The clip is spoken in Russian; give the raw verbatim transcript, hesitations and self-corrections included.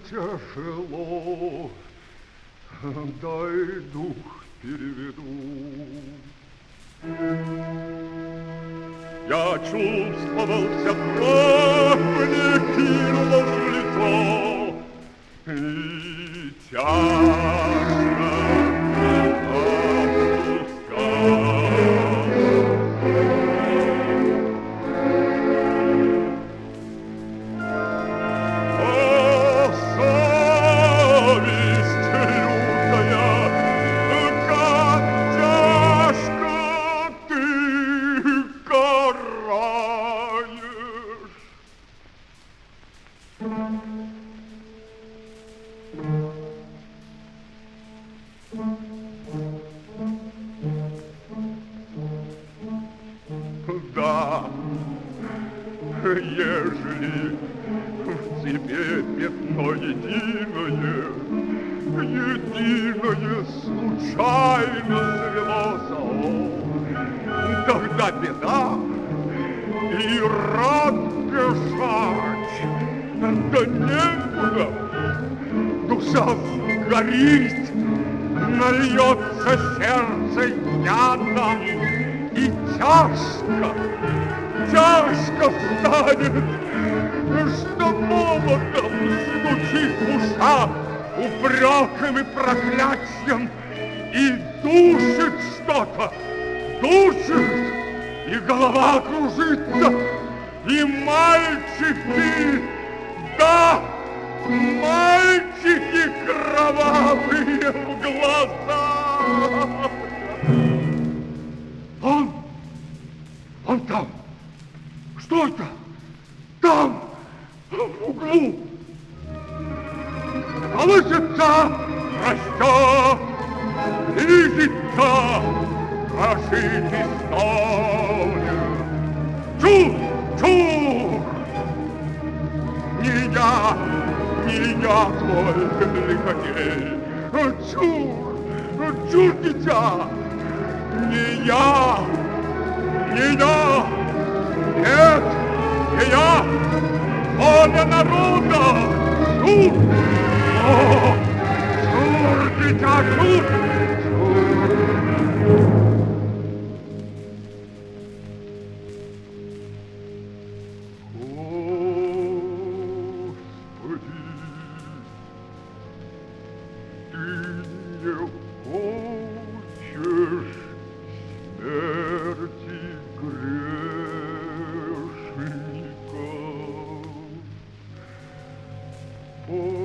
тяжело, дай дух переведу. Я чувствовал, вся кровь мне кинулась в лицо, и тяжко ежели в тебе пятно единое, единое случайно свелося, тогда беда, и рад бежать, да некуда. Душа сгорит, нальется сердце ядом, и тяжко, тяжко станет, что молотом стучит в ушах упреком и проклятием, и душит что-то, душит, и голова кружится, и мальчики, да, мальчики кровавые в глазах. Он, он там. Что это? Там, в углу. Колышется, растет, близится, крошит историю. Чур, чур! Не я, не я твой лиходей. Чур, чур, дитя! Не я, не я! Нет, не я! Воля народа! Чур! О, чур, дитя, чур! Oh